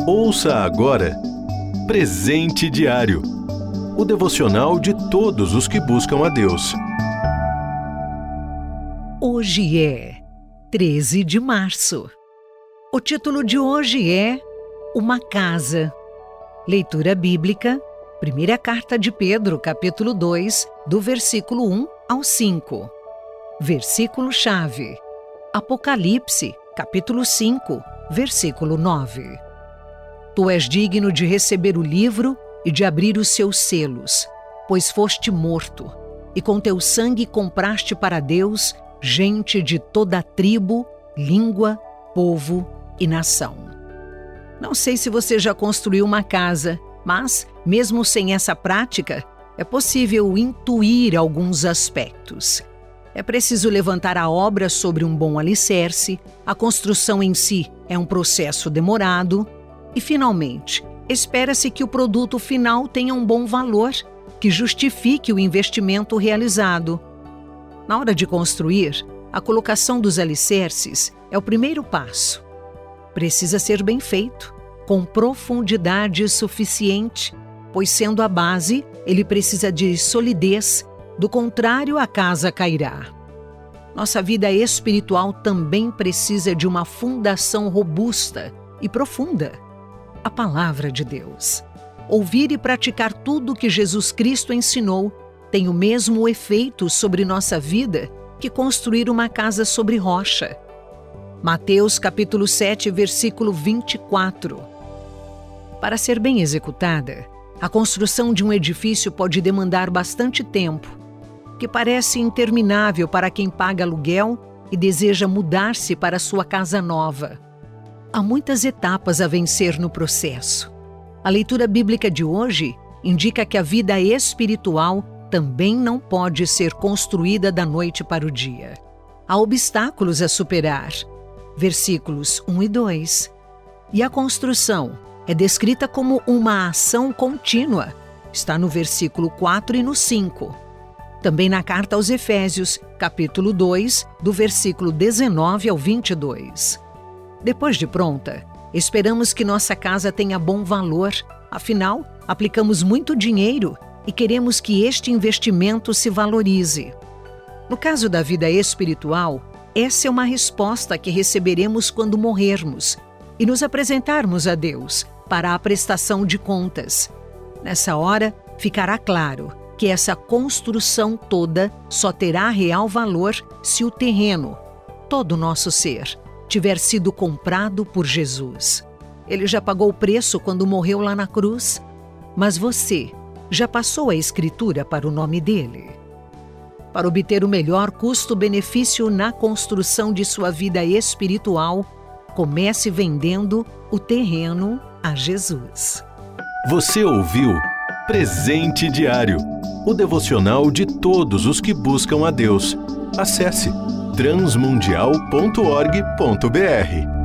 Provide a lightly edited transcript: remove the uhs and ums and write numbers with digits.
Ouça agora Presente Diário, o devocional de todos os que buscam a Deus. Hoje é 13 de março. O título de hoje é Uma Casa. Leitura bíblica, primeira carta de Pedro, capítulo 2, do versículo 1 ao 5. Versículo-chave, Apocalipse, capítulo 5, versículo 9. Tu és digno de receber o livro e de abrir os seus selos, pois foste morto, e com teu sangue compraste para Deus gente de toda a tribo, língua, povo e nação. Não sei se você já construiu uma casa, mas, mesmo sem essa prática, é possível intuir alguns aspectos. É preciso levantar a obra sobre um bom alicerce, a construção em si é um processo demorado e, finalmente, espera-se que o produto final tenha um bom valor, que justifique o investimento realizado. Na hora de construir, a colocação dos alicerces é o primeiro passo. Precisa ser bem feito, com profundidade suficiente, pois, sendo a base, ele precisa de solidez, do contrário, a casa cairá. Nossa vida espiritual também precisa de uma fundação robusta e profunda. A palavra de Deus. Ouvir e praticar tudo o que Jesus Cristo ensinou tem o mesmo efeito sobre nossa vida que construir uma casa sobre rocha. Mateus capítulo 7, versículo 24. Para ser bem executada, a construção de um edifício pode demandar bastante tempo, que parece interminável para quem paga aluguel e deseja mudar-se para sua casa nova. Há muitas etapas a vencer no processo. A leitura bíblica de hoje indica que a vida espiritual também não pode ser construída da noite para o dia. Há obstáculos a superar. Versículos 1 e 2. E a construção é descrita como uma ação contínua. Está no versículo 4 e no 5. Também na carta aos Efésios, capítulo 2, do versículo 19 ao 22. Depois de pronta, esperamos que nossa casa tenha bom valor, afinal, aplicamos muito dinheiro e queremos que este investimento se valorize. No caso da vida espiritual, essa é uma resposta que receberemos quando morrermos e nos apresentarmos a Deus para a prestação de contas. Nessa hora, ficará claro que essa construção toda só terá real valor se o terreno, todo o nosso ser, tiver sido comprado por Jesus. Ele já pagou o preço quando morreu lá na cruz, mas você já passou a escritura para o nome dele. Para obter o melhor custo-benefício na construção de sua vida espiritual, comece vendendo o terreno a Jesus. Você ouviu Presente Diário, o devocional de todos os que buscam a Deus. Acesse transmundial.org.br.